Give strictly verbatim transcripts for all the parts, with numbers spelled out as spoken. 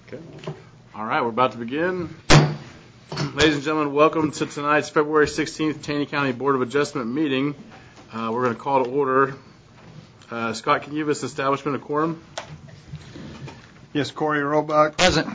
Okay. All right, we're about to begin. Ladies and gentlemen, welcome to tonight's February sixteenth Taney County Board of Adjustment meeting. Uh, we're going to call to order. Uh, Scott, can you give us establishment of quorum? Yes, Corey Roebuck. Present.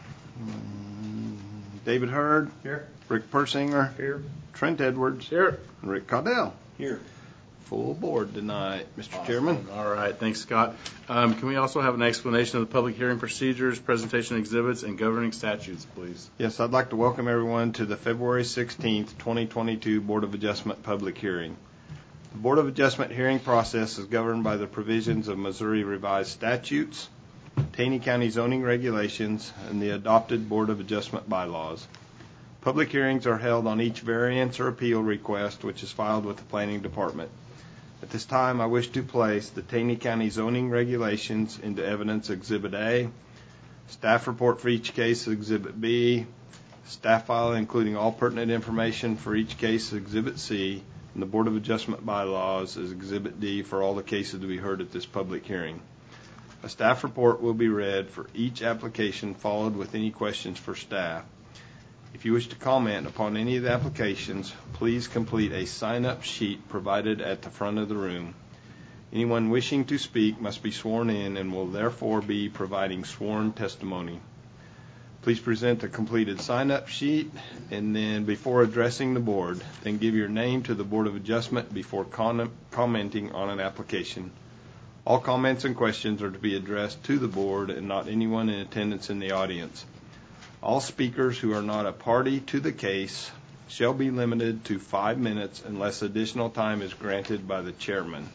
David Hurd. Here. Rick Persinger. Here. Trent Edwards. Here. And Rick Caudell. Here. Full board tonight, Mister Awesome. Chairman. All right, thanks, Scott. Um, can we also have an explanation of the public hearing procedures, presentation exhibits, and governing statutes, please? Yes, I'd like to welcome everyone to the February sixteenth, twenty twenty-two Board of Adjustment public hearing. The Board of Adjustment hearing process is governed by the provisions of Missouri Revised Statutes, Taney County zoning regulations, and the adopted Board of Adjustment bylaws. Public hearings are held on each variance or appeal request which is filed with the Planning Department. At this time, I wish to place the Taney County zoning regulations into evidence Exhibit A, staff report for each case Exhibit B, staff file including all pertinent information for each case Exhibit C, and the Board of Adjustment bylaws is Exhibit D for all the cases to be heard at this public hearing. A staff report will be read for each application, followed with any questions for staff. If you wish to comment upon any of the applications, please complete a sign-up sheet provided at the front of the room. Anyone wishing to speak must be sworn in and will therefore be providing sworn testimony. Please present the completed sign-up sheet and then before addressing the board, then give your name to the Board of Adjustment before con- commenting on an application. All comments and questions are to be addressed to the board and not anyone in attendance in the audience. All speakers who are not a party to the case shall be limited to five minutes unless additional time is granted by the chairman.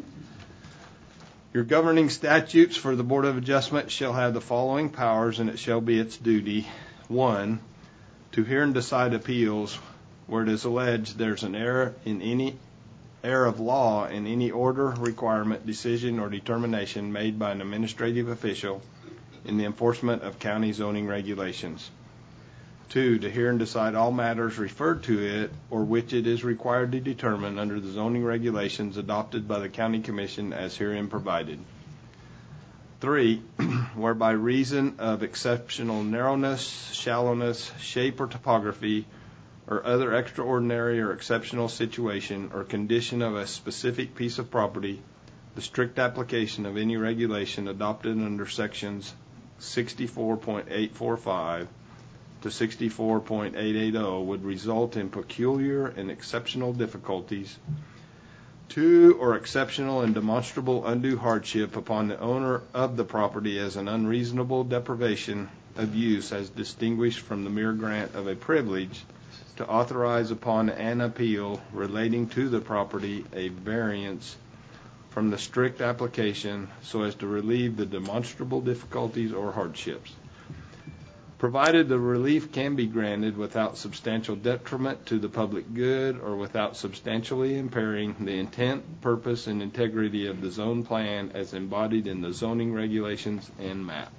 Your governing statutes for the Board of Adjustment shall have the following powers, and it shall be its duty. One, to hear and decide appeals where it is alleged there's an error in any error of law in any order, requirement, decision, or determination made by an administrative official in the enforcement of county zoning regulations. Two, to hear and decide all matters referred to it or which it is required to determine under the zoning regulations adopted by the County Commission as herein provided. Three, where by reason of exceptional narrowness, shallowness, shape, or topography, or other extraordinary or exceptional situation or condition of a specific piece of property, the strict application of any regulation adopted under sections sixty-four point eight four five to sixty-four point eight eight zero would result in peculiar and exceptional difficulties to or exceptional and demonstrable undue hardship upon the owner of the property as an unreasonable deprivation of use as distinguished from the mere grant of a privilege to authorize upon an appeal relating to the property a variance from the strict application so as to relieve the demonstrable difficulties or hardships. Provided the relief can be granted without substantial detriment to the public good or without substantially impairing the intent, purpose, and integrity of the zone plan as embodied in the zoning regulations and map.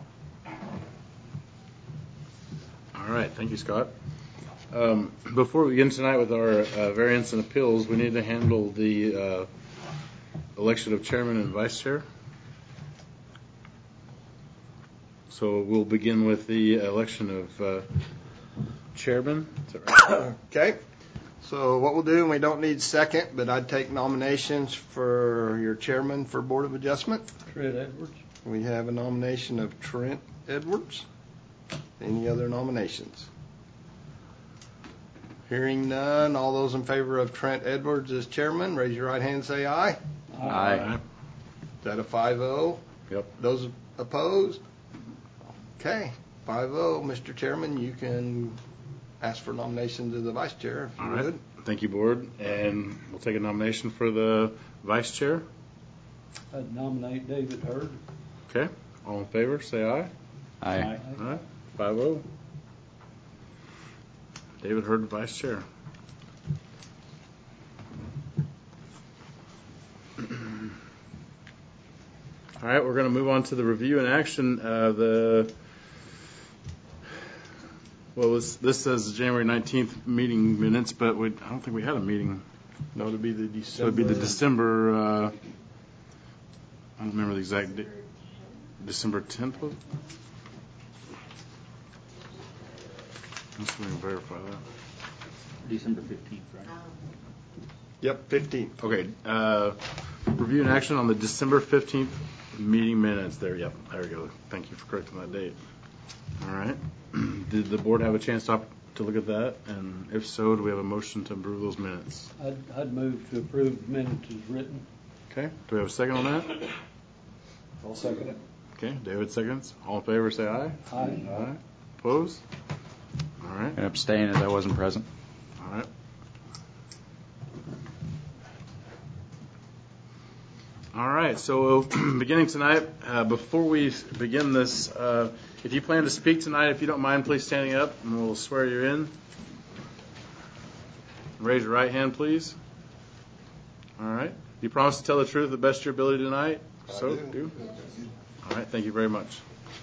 All right, thank you, Scott. Um, before we begin tonight with our uh, variance and appeals, we need to handle the uh, election of chairman and vice chair. So we'll begin with the election of uh, chairman. Is that right? Okay. So what we'll do, and we don't need second, but I'd take nominations for your chairman for Board of Adjustment. Trent Edwards. We have a nomination of Trent Edwards. Any other nominations? Hearing none, all those in favor of Trent Edwards as chairman, raise your right hand and say aye. Aye. Is that a five oh? Yep. Those opposed? Okay, five oh. Mister Chairman, you can ask for nominations of the vice chair if you All right. would. Thank you, board. And we'll take a nomination for the vice chair. I'd nominate David Hurd. Okay. All in favor, say aye. Aye. All right. five oh. David Hurd, vice chair. All right, we're going to move on to the review and action. Uh, the well, this, this says January nineteenth meeting minutes, but we, I don't think we had a meeting. No, it'd be the December. So it'd be the December. Uh, I don't remember the exact date. December tenth was it? Let's see if we can verify that. December fifteenth, right? Yep, fifteenth. Okay, uh, review and action on the December fifteenth meeting minutes there. Yep, there we go. Thank you for correcting that date. All right. Did the board have a chance to, to look at that? And if so, do we have a motion to approve those minutes? I'd, I'd move to approve the minutes as written. Okay, do we have a second on that? I'll second it. Okay, David seconds. All in favor, say aye. Aye. Aye. Opposed? All right. And abstain as I wasn't present. All right. All right, so beginning tonight, uh, before we begin this, uh, if you plan to speak tonight, if you don't mind, please standing up and we'll swear you in. Raise your right hand, please. All right. You promise to tell the truth to the best of your ability tonight? So do. All right, thank you very much.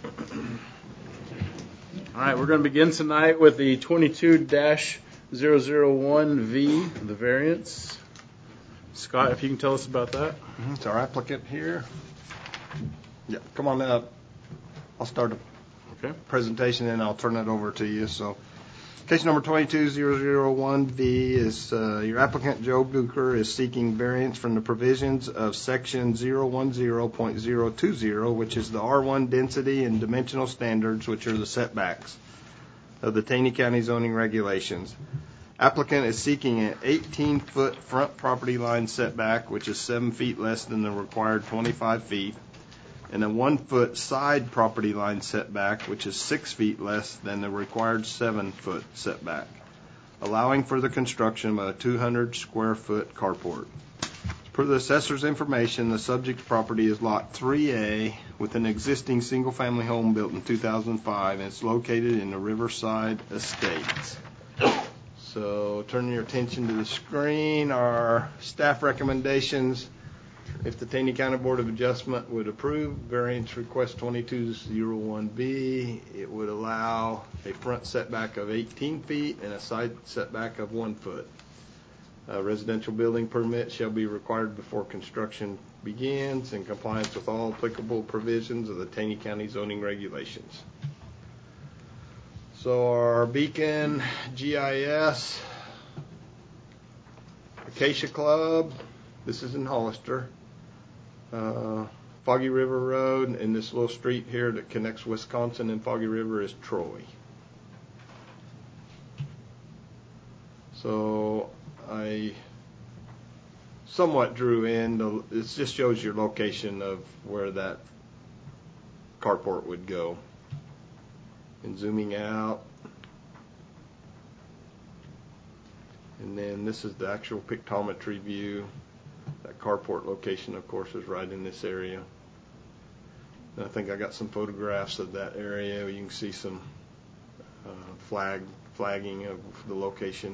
All right, we're going to begin tonight with the twenty-two dash zero zero one V, the variance. Scott, if you can tell us about that. Mm-hmm. It's our applicant here. Yeah, come on up. I'll start the Okay. presentation and I'll turn it over to you. So, case number twenty-two dash zero zero one V is uh, your applicant, Joe Bucher, is seeking variance from the provisions of section zero one zero point zero two zero, which is the R one density and dimensional standards, which are the setbacks of the Taney County zoning regulations. Applicant is seeking an eighteen-foot front property line setback, which is seven feet less than the required twenty-five feet, and a one-foot side property line setback, which is six feet less than the required seven-foot setback, allowing for the construction of a two hundred square foot carport. Per the assessor's information, the subject property is Lot three A with an existing single-family home built in two thousand five, and it's located in the Riverside Estates. So turning your attention to the screen, our staff recommendations. If the Taney County Board of Adjustment would approve variance request twenty-two dash zero one B, it would allow a front setback of eighteen feet and a side setback of one foot. A residential building permit shall be required before construction begins in compliance with all applicable provisions of the Taney County zoning regulations. So our Beacon G I S, Acacia Club, this is in Hollister, uh, Foggy River Road, and this little street here that connects Wisconsin and Foggy River is Troy. So I somewhat drew in, the, it just shows your location of where that carport would go. And zooming out, and then this is the actual pictometry view. That carport location, of course, is right in this area. And I think I got some photographs of that area. You can see some uh, flag flagging of the location.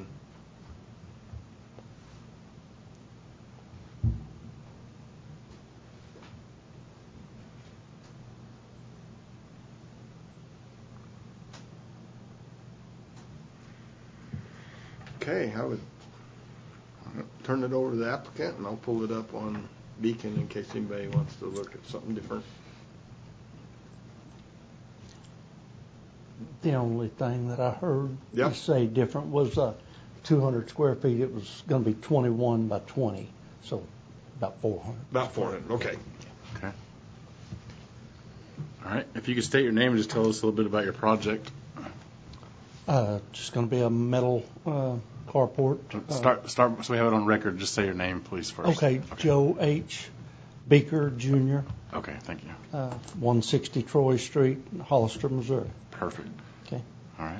Okay, I would turn it over to the applicant, and I'll pull it up on Beacon in case anybody wants to look at something different. The only thing that I heard Yep. you say different was uh, two hundred square feet. It was going to be twenty-one by twenty, so about four hundred. About four hundred, okay. Okay. All right. If you could state your name and just tell us a little bit about your project. Uh, just going to be a metal uh, carport. Uh, Start, start, so we have it on record. Just say your name, please, first. Okay, Joe H. Beaker, Junior, Okay, thank you. uh, one sixty Troy Street, Hollister, Missouri. Perfect. Okay. All right.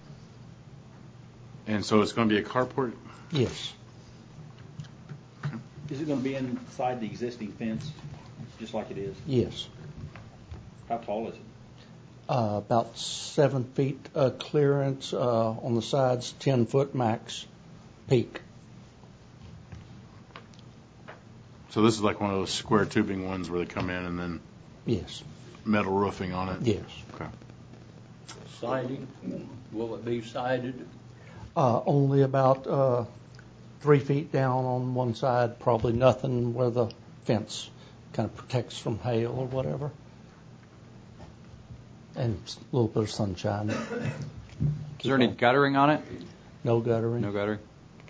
And so it's going to be a carport? Yes. Is it going to be inside the existing fence, just like it is? Yes. How tall is it? Uh, about seven feet uh, clearance uh, on the sides, ten foot max peak. So this is like one of those square tubing ones where they come in and then Yes. metal roofing on it? Yes. Okay. Siding, will it be sided? Uh, only about uh, three feet down on one side, probably nothing where the fence kind of protects from hail or whatever. And a little bit of sunshine. Is there any guttering on it? No guttering. No guttering?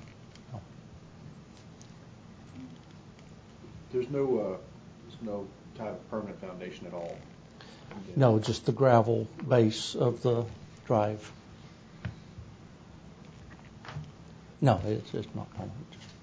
There's no, uh, there's no type of permanent foundation at all? No, just the gravel base of the drive. No, it's, it's not permanent.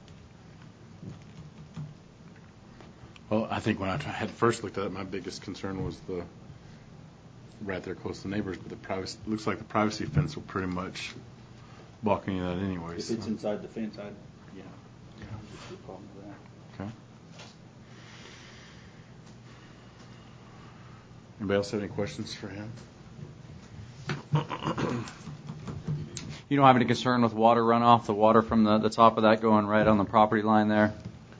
Well, I think when I had first looked at it, my biggest concern was the right there close to neighbors, but the privacy looks like the privacy fence will pretty much block any of that anyway. If so. it's inside the fence, I'd, yeah. Yeah. Just a problem with that. Okay. Anybody else have any questions for him? You don't have any concern with water runoff, the water from the, the top of that going right on the property line there?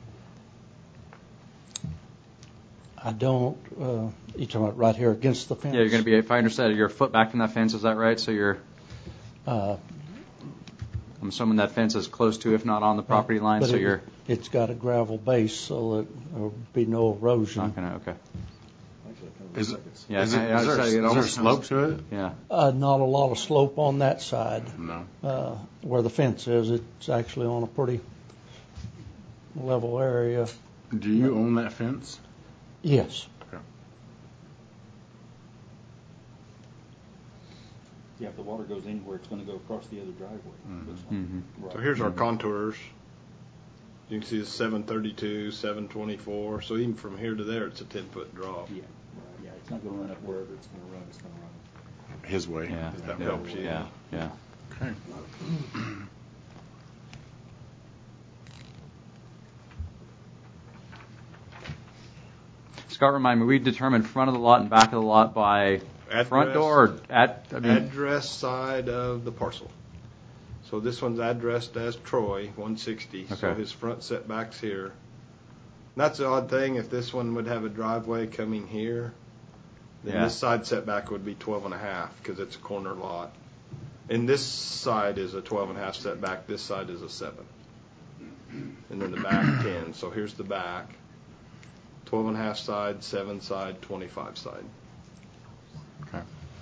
I don't, uh, you talking about right here against the fence? Yeah, you're going to be, if I understand it, you're a foot back from that fence, is that right? So you're, Uh, I'm assuming that fence is close to, if not on the property line, but so it- you're It's got a gravel base so that there'll be no erosion. not going to, okay. Is it, Yeah, is, I- it, I is, there, decided is it there a almost slope sounds- to it? Yeah. Uh, not a lot of slope on that side. No. Uh, where the fence is, it's actually on a pretty level area. Do you own that fence? Yes. Okay. Yeah, if the water goes anywhere, it's going to go across the other driveway. Mhm. Right. So here's our contours. You can see it's seven thirty-two, seven twenty-four. So even from here to there, it's a ten-foot drop. Yeah, yeah, it's not going to run up wherever it's going to run. It's going to run. His way. Yeah, If that yeah, helps you. yeah, yeah. Okay. Scott, remind me, we determined front of the lot and back of the lot by front Address. door or at, I mean, Address side of the parcel. So this one's addressed as Troy, one sixty. So Okay. his front setback's here. And that's the odd thing. If this one would have a driveway coming here, then Yeah. this side setback would be twelve and a half because it's a corner lot. And this side is a twelve and a half setback. This side is a seven. And then the back ten. So here's the back. twelve and a half side, seven side, twenty-five side. Okay.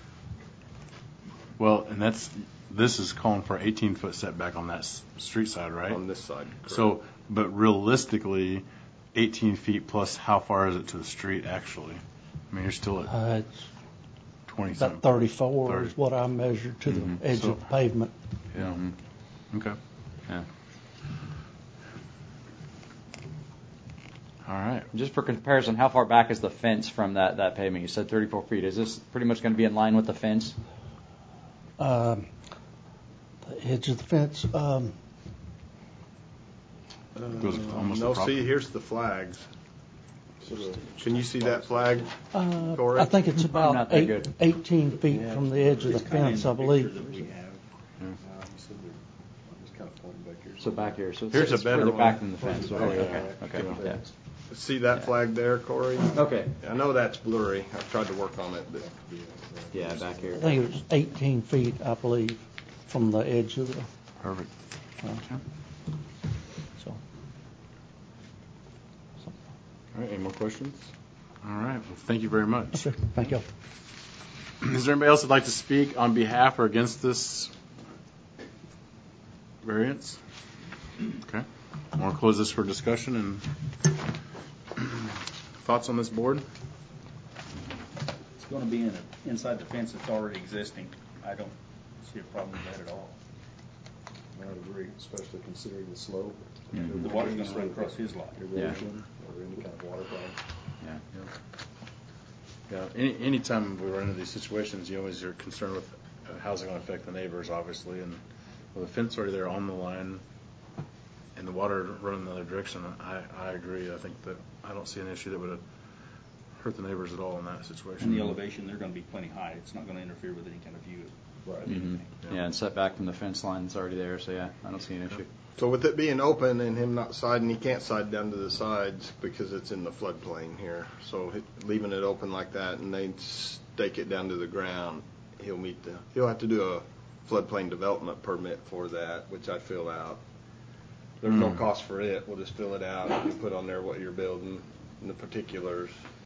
Well, and that's this is calling for eighteen foot setback on that s- street side, right? On this side. correct. So, but realistically, eighteen feet plus how far is it to the street actually? I mean, you're still at Uh, it's twenty about something. thirty-four thirty. is what I measured to Mhm. the edge So- of the pavement. Yeah. Mhm. Okay. Yeah. All right. Just for comparison, how far back is the fence from that, that pavement? You said thirty-four feet. Is this pretty much going to be in line with the fence? Um, the edge of the fence, um, Goes almost no, across. see, here's the flags. Can you see that flag? uh, Correy? I think it's not about that eight, good. eighteen feet from the edge of the fence, I believe. So back here. So it's, Here's a it's better further one. back than the fence. Oh, Okay. yeah. Okay. Okay. Yeah. See that flag there, Corey? Okay. I know that's blurry. I've tried to work on it, but Yeah, back here. I think it was eighteen feet, I believe, from the edge of the, Perfect. uh, so. All right. Any more questions? All right. Well, thank you very much. Okay, thank you. Is there anybody else that'd like to speak on behalf or against this variance? Okay. I want to close this for discussion and thoughts on this board? It's going to be in a, inside the fence that's already existing. I don't see a problem with that at all. I would agree, especially considering the slope. Mhm. The water's going to run across his lot. Erosion or any kind of water problem. Yeah. Yeah. Any anytime we run into these situations, you always are concerned with uh, how's it going to affect the neighbors, obviously, and with the fence already there on the line and the water running the other direction, I, I agree. I think that I don't see an issue that would hurt the neighbors at all in that situation. And the elevation, they're going to be plenty high. It's not going to interfere with any kind of view. Right. Mm-hmm. Yeah, and setback from the fence line is already there, so yeah, I don't see an issue. so with it being open and him not siding, he can't side down to the sides because it's in the floodplain here. So he- leaving it open like that and they stake it down to the ground, he'll meet the, he'll have to do a floodplain development permit for that, which I fill out. There's no Mm. cost for it. We'll just fill it out and put on there what you're building and the particulars.